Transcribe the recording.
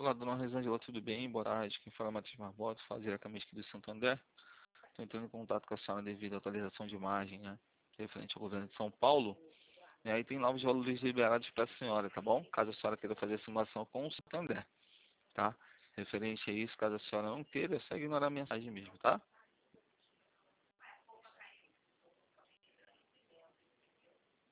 Olá, dona Rosângela, tudo bem? Boa tarde. Quem fala é Matheus Barbosa, fala diretamente aqui do Santander. Estou entrando em contato com a senhora devido à atualização de imagem, né? Referente ao governo de São Paulo. E aí tem novos valores liberados para a senhora, tá bom? Caso a senhora queira fazer a simulação com o Santander, tá? Referente a isso, caso a senhora não queira, é só ignorar a mensagem mesmo, tá?